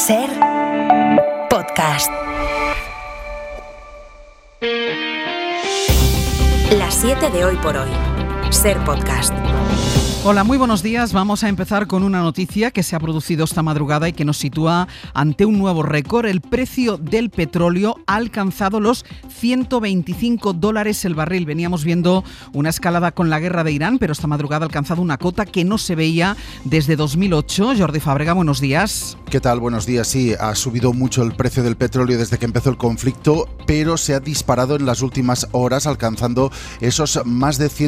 Ser Podcast. Las 7 de hoy por hoy. Ser Podcast. Hola, muy buenos días. Vamos a empezar con una noticia que se ha producido esta madrugada y que nos sitúa ante un nuevo récord. El precio del petróleo ha alcanzado los $125 el barril. Veníamos viendo una escalada con la guerra de Irán, pero esta madrugada ha alcanzado una cota que no se veía desde 2008. Jordi Fábrega, buenos días. ¿Qué tal? Buenos días. Sí, ha subido mucho el precio del petróleo desde que empezó el conflicto, pero se ha disparado en las últimas horas, alcanzando esos más de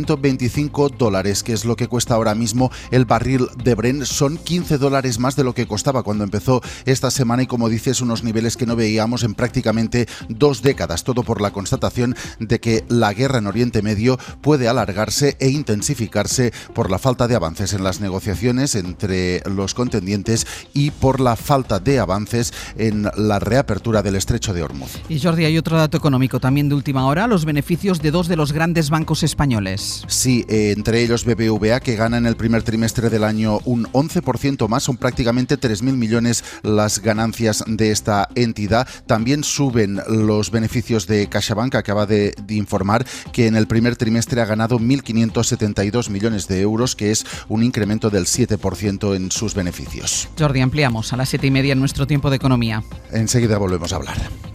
$125, que es lo que cuesta ahora mismo el barril de Brent. Son $15 más de lo que costaba cuando empezó esta semana y, como dices, unos niveles que no veíamos en prácticamente 2 décadas. Todo por la constatación de que la guerra en Oriente Medio puede alargarse e intensificarse por la falta de avances en las negociaciones entre los contendientes y por la falta de avances en la reapertura del estrecho de Hormuz. Y Jordi, hay otro dato económico también de última hora, los beneficios de 2 de los grandes bancos españoles. Sí, entre ellos BBVA, que gana en el primer trimestre del año un 11% más, son prácticamente 3.000 millones las ganancias de esta entidad. También suben los beneficios de CaixaBank, que acaba de informar que en el primer trimestre ha ganado 1.572 millones de euros, que es un incremento del 7% en sus beneficios. Jordi, ampliamos a las 7:30 en nuestro tiempo de economía. Enseguida volvemos a hablar.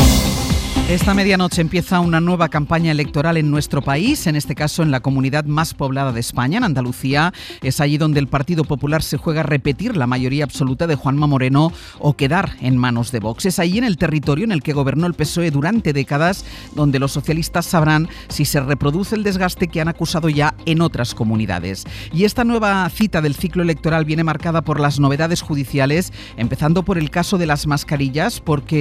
Esta medianoche empieza una nueva campaña electoral en nuestro país, en este caso en la comunidad más poblada de España, en Andalucía. Es allí donde el Partido Popular se juega a repetir la mayoría absoluta de Juanma Moreno o quedar en manos de Vox. Es allí en el territorio en el que gobernó el PSOE durante décadas, donde los socialistas sabrán si se reproduce el desgaste que han acusado ya en otras comunidades. Y esta nueva cita del ciclo electoral viene marcada por las novedades judiciales, empezando por el caso de las mascarillas, por el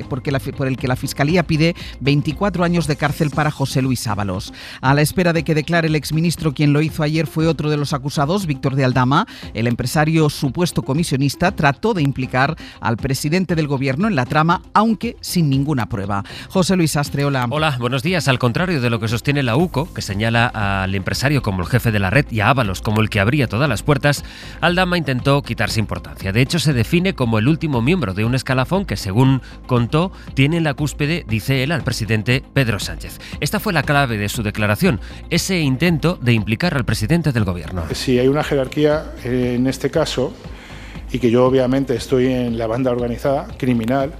que la Fiscalía pide 24 años de cárcel para José Luis Ábalos. A la espera de que declare el exministro, quien lo hizo ayer fue otro de los acusados, Víctor de Aldama. El empresario supuesto comisionista trató de implicar al presidente del gobierno en la trama, aunque sin ninguna prueba. José Luis Astre, hola. Hola, buenos días. Al contrario de lo que sostiene la UCO, que señala al empresario como el jefe de la red y a Ábalos como el que abría todas las puertas, Aldama intentó quitarse importancia. De hecho, se define como el último miembro de un escalafón que, según contó, tiene en la cúspide, dice él, al presidente Pedro Sánchez. Esta fue la clave de su declaración, ese intento de implicar al presidente del gobierno. Si hay una jerarquía en este caso, y que yo obviamente estoy en la banda organizada criminal,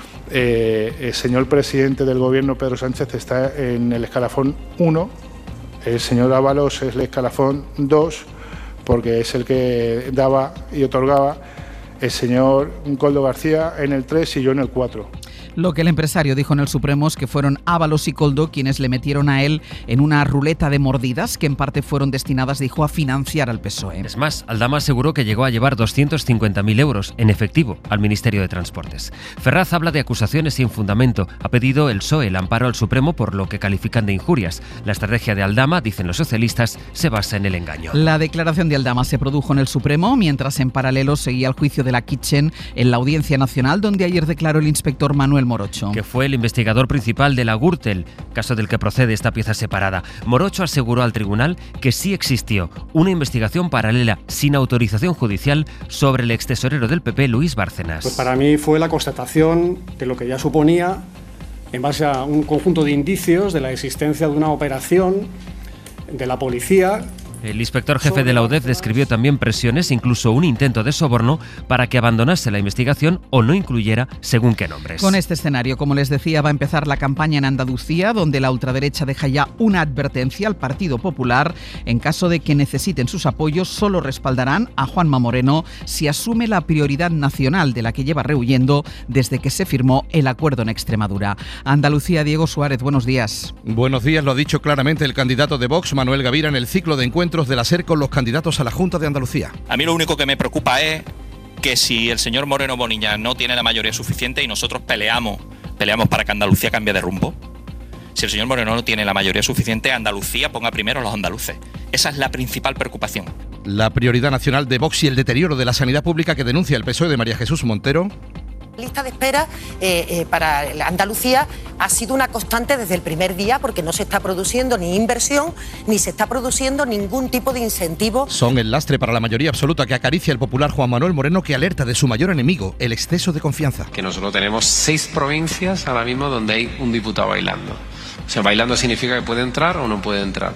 el señor presidente del gobierno Pedro Sánchez está en el escalafón 1, el señor Ábalos es el escalafón 2, porque es el que daba y otorgaba, el señor Koldo García en el 3 y yo en el 4. Lo que el empresario dijo en el Supremo es que fueron Ábalos y Koldo quienes le metieron a él en una ruleta de mordidas que en parte fueron destinadas, dijo, a financiar al PSOE. Es más, Aldama aseguró que llegó a llevar 250.000 euros en efectivo al Ministerio de Transportes. Ferraz habla de acusaciones sin fundamento. Ha pedido el PSOE el amparo al Supremo por lo que califican de injurias. La estrategia de Aldama, dicen los socialistas, se basa en el engaño. La declaración de Aldama se produjo en el Supremo, mientras en paralelo seguía el juicio de la Kitchen en la Audiencia Nacional, donde ayer declaró el inspector Manuel Morocho, que fue el investigador principal de la Gürtel, caso del que procede esta pieza separada. Morocho aseguró al tribunal que sí existió una investigación paralela sin autorización judicial sobre el extesorero del PP, Luis Bárcenas. Pues para mí fue la constatación de lo que ya suponía, en base a un conjunto de indicios de la existencia de una operación de la policía. El inspector jefe de la UDEF describió también presiones, incluso un intento de soborno, para que abandonase la investigación o no incluyera según qué nombres. Con este escenario, como les decía, va a empezar la campaña en Andalucía, donde la ultraderecha deja ya una advertencia al Partido Popular. En caso de que necesiten sus apoyos, solo respaldarán a Juanma Moreno si asume la prioridad nacional de la que lleva rehuyendo desde que se firmó el acuerdo en Extremadura. Andalucía, Diego Suárez, buenos días. Buenos días, lo ha dicho claramente el candidato de Vox, Manuel Gavira, en el ciclo de encuentros de la SER con los candidatos a la Junta de Andalucía. A mí lo único que me preocupa es que si el señor Moreno Bonilla no tiene la mayoría suficiente y nosotros peleamos para que Andalucía cambie de rumbo, si el señor Moreno no tiene la mayoría suficiente, Andalucía ponga primero a los andaluces. Esa es la principal preocupación. La prioridad nacional de Vox y el deterioro de la sanidad pública que denuncia el PSOE de María Jesús Montero. lista de espera para Andalucía ha sido una constante desde el primer día porque no se está produciendo ni inversión ni se está produciendo ningún tipo de incentivo. Son el lastre para la mayoría absoluta que acaricia el popular Juan Manuel Moreno, que alerta de su mayor enemigo, el exceso de confianza. Que nosotros tenemos 6 provincias ahora mismo donde hay un diputado bailando. O sea, bailando significa que puede entrar o no puede entrar.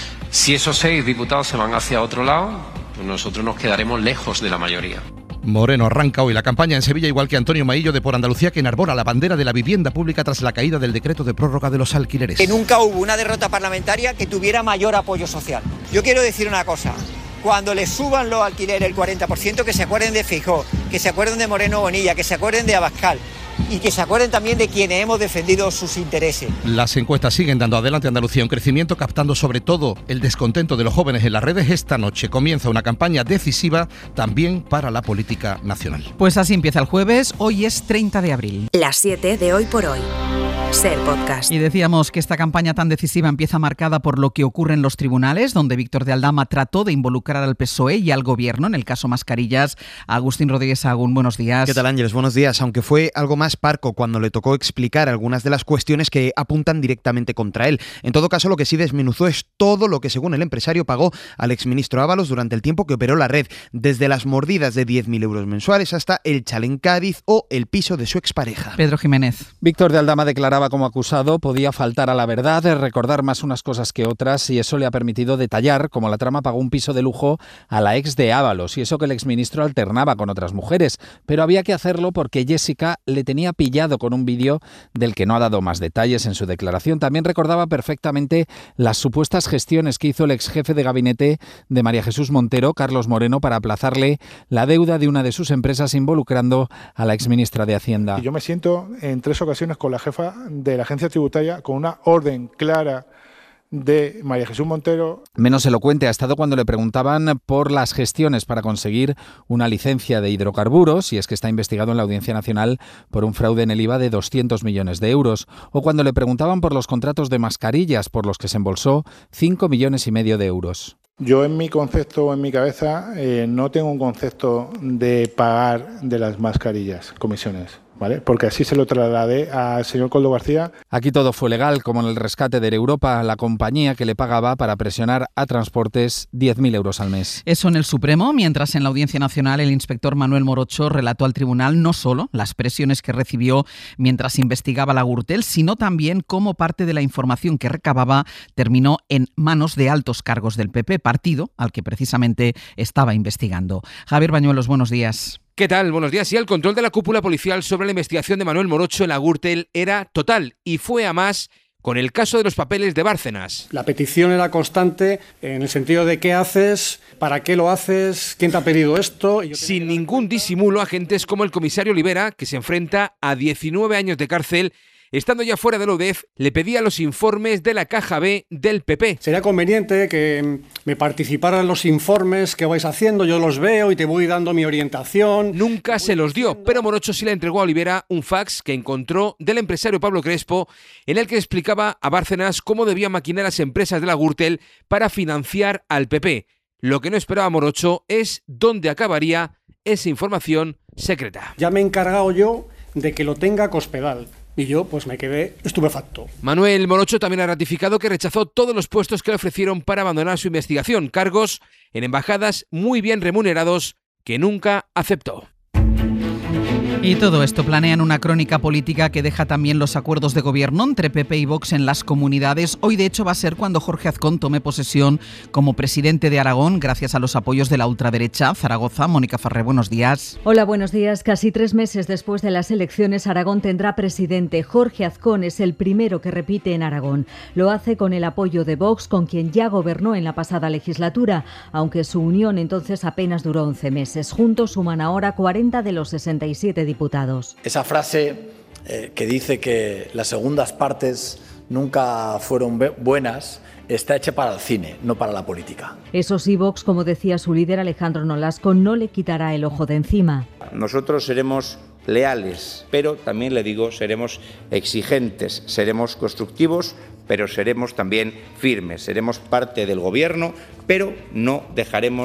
Si esos 6 diputados se van hacia otro lado, pues nosotros nos quedaremos lejos de la mayoría. Moreno arranca hoy la campaña en Sevilla, igual que Antonio Maillo de Por Andalucía, que enarbora la bandera de la vivienda pública tras la caída del decreto de prórroga de los alquileres. Que nunca hubo una derrota parlamentaria que tuviera mayor apoyo social. Yo quiero decir una cosa. Cuando les suban los alquileres el 40%, que se acuerden de Feijóo, que se acuerden de Moreno Bonilla, que se acuerden de Abascal y que se acuerden también de quienes hemos defendido sus intereses. Las encuestas siguen dando adelante a Andalucía un crecimiento, captando sobre todo el descontento de los jóvenes en las redes. Esta noche comienza una campaña decisiva también para la política nacional. Pues así empieza el jueves, hoy es 30 de abril. Las 7 de Hoy por Hoy. Ser Podcast. Y decíamos que esta campaña tan decisiva empieza marcada por lo que ocurre en los tribunales, donde Víctor de Aldama trató de involucrar al PSOE y al Gobierno en el caso Mascarillas. Agustín Rodríguez Agún, buenos días. ¿Qué tal, Ángeles? Buenos días. Aunque fue algo más parco cuando le tocó explicar algunas de las cuestiones que apuntan directamente contra él. En todo caso, lo que sí desmenuzó es todo lo que, según el empresario, pagó al exministro Ábalos durante el tiempo que operó la red, desde las mordidas de 10.000 euros mensuales hasta el chale en Cádiz o el piso de su expareja. Pedro Jiménez. Víctor de Aldama declaraba como acusado, podía faltar a la verdad, recordar más unas cosas que otras, y eso le ha permitido detallar cómo la trama pagó un piso de lujo a la ex de Ábalos, y eso que el exministro alternaba con otras mujeres, pero había que hacerlo porque Jessica le tenía pillado con un vídeo del que no ha dado más detalles en su declaración. También recordaba perfectamente las supuestas gestiones que hizo el ex jefe de gabinete de María Jesús Montero, Carlos Moreno, para aplazarle la deuda de una de sus empresas, involucrando a la exministra de Hacienda. Y yo me siento en 3 ocasiones con la jefa de la agencia tributaria con una orden clara de María Jesús Montero. Menos elocuente ha estado cuando le preguntaban por las gestiones para conseguir una licencia de hidrocarburos, y es que está investigado en la Audiencia Nacional por un fraude en el IVA de 200 millones de euros, o cuando le preguntaban por los contratos de mascarillas por los que se embolsó 5,5 millones de euros. Yo en mi concepto, en mi cabeza, no tengo un concepto de pagar de las mascarillas comisiones, ¿vale? Porque así se lo trasladé al señor Koldo García. Aquí todo fue legal, como en el rescate de Europa, la compañía que le pagaba para presionar a Transportes 10.000 euros al mes. Eso en el Supremo, mientras en la Audiencia Nacional el inspector Manuel Morocho relató al tribunal no solo las presiones que recibió mientras investigaba la Gürtel, sino también cómo parte de la información que recababa terminó en manos de altos cargos del PP, partido al que precisamente estaba investigando. Javier Bañuelos, buenos días. ¿Qué tal? Buenos días. Y el control de la cúpula policial sobre la investigación de Manuel Morocho en la Gürtel era total, y fue a más con el caso de los papeles de Bárcenas. La petición era constante en el sentido de qué haces, para qué lo haces, quién te ha pedido esto. Sin ningún disimulo, agentes como el comisario Olivera, que se enfrenta a 19 años de cárcel, estando ya fuera de la UDEF, le pedía los informes de la Caja B del PP. Sería conveniente que me participaran los informes que vais haciendo, yo los veo y te voy dando mi orientación. Nunca se los dio, pero Morocho sí le entregó a Olivera un fax que encontró del empresario Pablo Crespo, en el que explicaba a Bárcenas cómo debía maquinar las empresas de la Gürtel para financiar al PP. Lo que no esperaba Morocho es dónde acabaría esa información secreta. Ya me he encargado yo de que lo tenga Cospedal. Y yo pues me quedé estupefacto. Manuel Morocho también ha ratificado que rechazó todos los puestos que le ofrecieron para abandonar su investigación, cargos en embajadas muy bien remunerados que nunca aceptó. Y todo esto planean una crónica política que deja también los acuerdos de gobierno entre PP y Vox en las comunidades. Hoy, de hecho, va a ser cuando Jorge Azcón tome posesión como presidente de Aragón, gracias a los apoyos de la ultraderecha. Zaragoza, Mónica Farré, buenos días. Hola, buenos días. Casi 3 meses después de las elecciones, Aragón tendrá presidente. Jorge Azcón es el primero que repite en Aragón. Lo hace con el apoyo de Vox, con quien ya gobernó en la pasada legislatura, aunque su unión entonces apenas duró 11 meses. Juntos suman ahora 40 de los 67 diputados. Esa frase que dice que las segundas partes nunca fueron buenas está hecha para el cine, no para la política. Eso sí, Vox, como decía su líder Alejandro Nolasco, no le quitará el ojo de encima. Nosotros seremos leales, pero también le digo, seremos exigentes, seremos constructivos, pero seremos también firmes. Seremos parte del gobierno, pero no dejaremos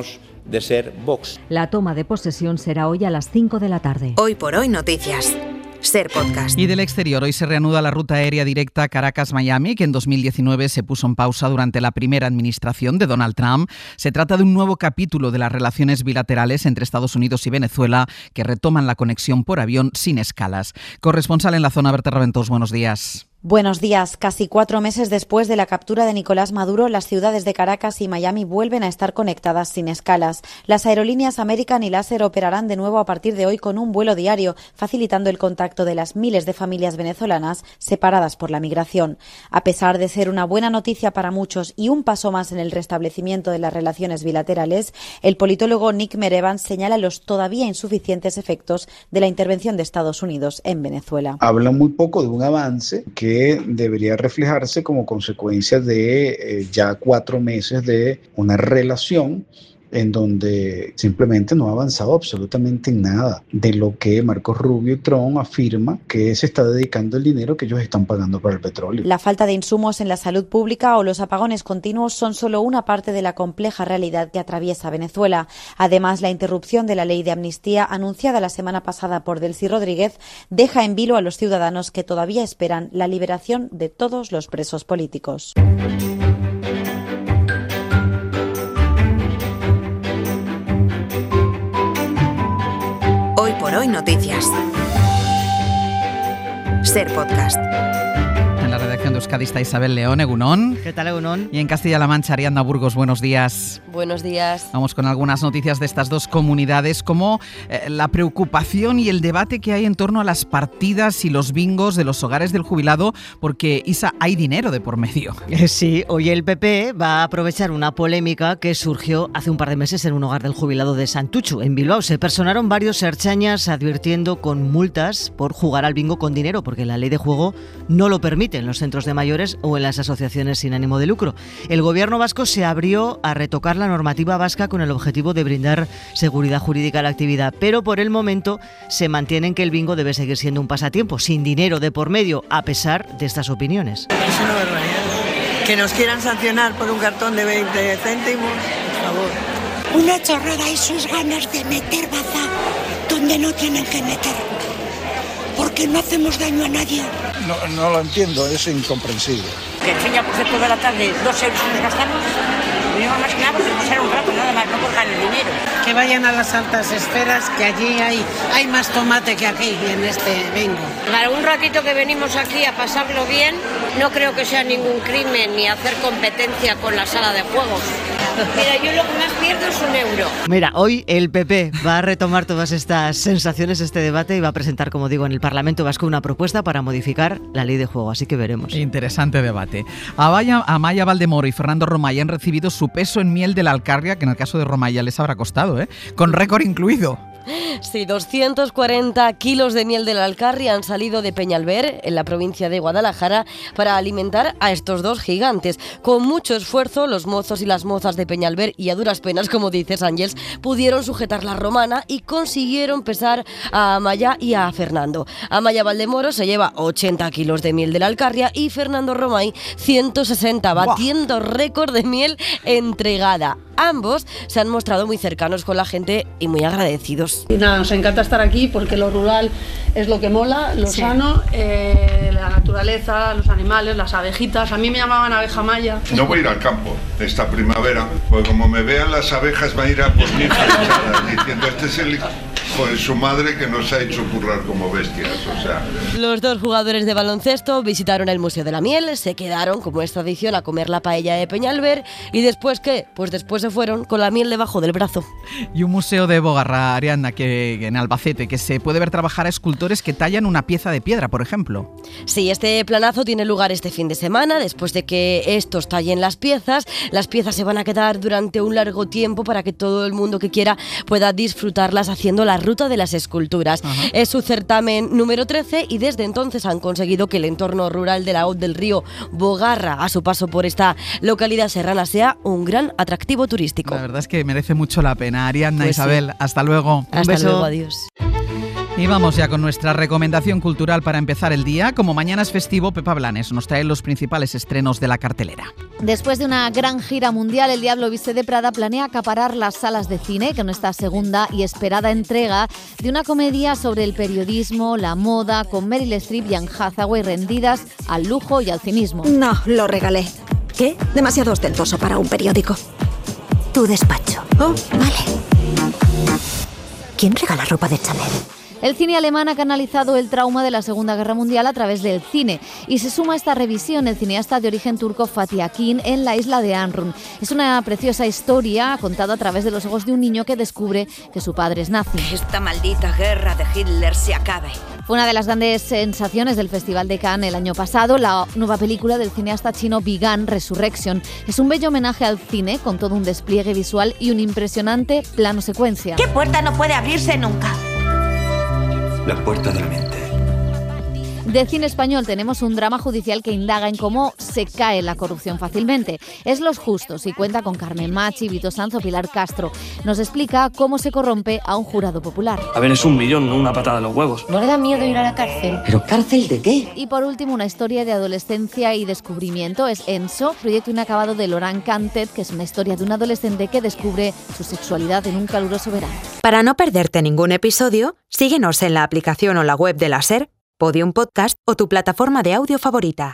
de ser Vox. La toma de posesión será hoy a las 5 de la tarde. Hoy por hoy noticias. Ser Podcast. Y del exterior, hoy se reanuda la ruta aérea directa Caracas-Miami, que en 2019 se puso en pausa durante la primera administración de Donald Trump. Se trata de un nuevo capítulo de las relaciones bilaterales entre Estados Unidos y Venezuela, que retoman la conexión por avión sin escalas. Corresponsal en la zona, Berta Raventós, buenos días. Buenos días. Casi 4 meses después de la captura de Nicolás Maduro, las ciudades de Caracas y Miami vuelven a estar conectadas sin escalas. Las aerolíneas American y Laser operarán de nuevo a partir de hoy con un vuelo diario, facilitando el contacto de las miles de familias venezolanas separadas por la migración. A pesar de ser una buena noticia para muchos y un paso más en el restablecimiento de las relaciones bilaterales, el politólogo Nick Merevans señala los todavía insuficientes efectos de la intervención de Estados Unidos en Venezuela. Habla muy poco de un avance que debería reflejarse como consecuencia de ya 4 meses de una relación en donde simplemente no ha avanzado absolutamente nada de lo que Marcos Rubio y Trump afirma que se está dedicando el dinero que ellos están pagando para el petróleo. La falta de insumos en la salud pública o los apagones continuos son solo una parte de la compleja realidad que atraviesa Venezuela. Además, la interrupción de la ley de amnistía anunciada la semana pasada por Delcy Rodríguez deja en vilo a los ciudadanos que todavía esperan la liberación de todos los presos políticos. Hoy por hoy noticias. Ser Podcast. En la redacción de Euskadi está Isabel León, Egunon. ¿Qué tal, Egunon? Y en Castilla-La Mancha, Ariadna Burgos, buenos días. Buenos días. Vamos con algunas noticias de estas dos comunidades, como la preocupación y el debate que hay en torno a las partidas y los bingos de los hogares del jubilado, porque, Isa, hay dinero de por medio. Sí, hoy el PP va a aprovechar una polémica que surgió hace un par de meses en un hogar del jubilado de Santuchu, en Bilbao. Se personaron varios ertzainas advirtiendo con multas por jugar al bingo con dinero, porque la ley de juego no lo permite en los centros de mayores o en las asociaciones sin ánimo de lucro. El gobierno vasco se abrió a retocar la normativa vasca con el objetivo de brindar seguridad jurídica a la actividad, pero por el momento se mantienen que el bingo debe seguir siendo un pasatiempo, sin dinero de por medio, a pesar de estas opiniones. Es una barbaridad. Que nos quieran sancionar por un cartón de 20 céntimos, por favor. Una chorrada y sus ganas de meter baza donde no tienen que meter. Porque no hacemos daño a nadie. No lo entiendo, es incomprensible. Que enseña por toda la tarde 2 euros que nos gastamos, no más que nada porque pasar un rato, nada más, no por ganar dinero. Que vayan a las altas esferas, que allí hay más tomate que aquí en este bingo. Para un ratito que venimos aquí a pasarlo bien, no creo que sea ningún crimen ni hacer competencia con la sala de juegos. Mira, yo lo que más pierdo es 1 euro. Mira, hoy el PP va a retomar todas estas sensaciones, este debate, y va a presentar, como digo, en el Parlamento Vasco una propuesta para modificar la ley de juego, así que veremos. Interesante debate. Amaia Valdemoro y Fernando Romay han recibido su peso en miel de la Alcarria, que en el caso de Romay ya les habrá costado, con récord incluido. Sí, 240 kilos de miel de la Alcarria han salido de Peñalver, en la provincia de Guadalajara, para alimentar a estos dos gigantes. Con mucho esfuerzo, los mozos y las mozas de Peñalver, y a duras penas, como dices, Ángels, pudieron sujetar la romana y consiguieron pesar a Amaia y a Fernando. Amaia Valdemoro se lleva 80 kilos de miel de la Alcarria y Fernando Romay 160, batiendo récord de miel entregada. Ambos se han mostrado muy cercanos con la gente y muy agradecidos. Y nada, nos encanta estar aquí porque lo rural es lo que mola, lo sano, la naturaleza, los animales, las abejitas. A mí me llamaban abeja maya. No voy a ir al campo esta primavera, porque como me vean las abejas va a ir a por mí diciendo este es el hijo de su madre que nos ha hecho currar como bestias, o sea. Los dos jugadores de baloncesto visitaron el Museo de la Miel, se quedaron, como es tradición, a comer la paella de Peñalver y después, ¿qué? Pues después se fueron con la miel debajo del brazo. Y un museo de Bogarra, Ariadna, que en Albacete, que se puede ver trabajar a escultores que tallan una pieza de piedra, por ejemplo. Sí, este planazo tiene lugar este fin de semana. Después de que estos tallen las piezas se van a quedar durante un largo tiempo para que todo el mundo que quiera pueda disfrutarlas haciendo la ruta de las esculturas. Ajá. Es su certamen número 13 y desde entonces han conseguido que el entorno rural de la Hoz del Río Bogarra, a su paso por esta localidad serrana, sea un gran atractivo turístico. La verdad es que merece mucho la pena. Ariadna, pues Isabel, sí. Hasta luego. Hasta luego, adiós. Y vamos ya con nuestra recomendación cultural para empezar el día. Como mañana es festivo, Pepa Blanes nos trae los principales estrenos de la cartelera. Después de una gran gira mundial, El Diablo Viste de Prada planea acaparar las salas de cine con esta segunda y esperada entrega de una comedia sobre el periodismo, la moda, con Meryl Streep y Anne Hathaway rendidas al lujo y al cinismo. No, lo regalé. ¿Qué? Demasiado ostentoso para un periódico. Tu despacho. Oh, vale. ¿Quién regala ropa de Chanel? El cine alemán ha canalizado el trauma de la Segunda Guerra Mundial a través del cine y se suma a esta revisión el cineasta de origen turco Fatih Akin en La isla de Amrun. Es una preciosa historia contada a través de los ojos de un niño que descubre que su padre es nazi. Esta maldita guerra de Hitler se acabe. Fue una de las grandes sensaciones del Festival de Cannes el año pasado. La nueva película del cineasta chino Vigan, Resurrection, es un bello homenaje al cine con todo un despliegue visual y un impresionante plano secuencia. ¿Qué puerta no puede abrirse nunca? La puerta de la mente. De cine español tenemos un drama judicial que indaga en cómo se cae la corrupción fácilmente. Es Los Justos y cuenta con Carmen Machi, Vito Sanz o Pilar Castro. Nos explica cómo se corrompe a un jurado popular. A ver, es 1 millón, no una patada en los huevos. ¿No le da miedo ir a la cárcel? ¿Pero cárcel de qué? Y por último, una historia de adolescencia y descubrimiento. Es Enso, proyecto inacabado de Laurent Cantet, que es una historia de un adolescente que descubre su sexualidad en un caluroso verano. Para no perderte ningún episodio, síguenos en la aplicación o la web de la SER, Podium Podcast o tu plataforma de audio favorita.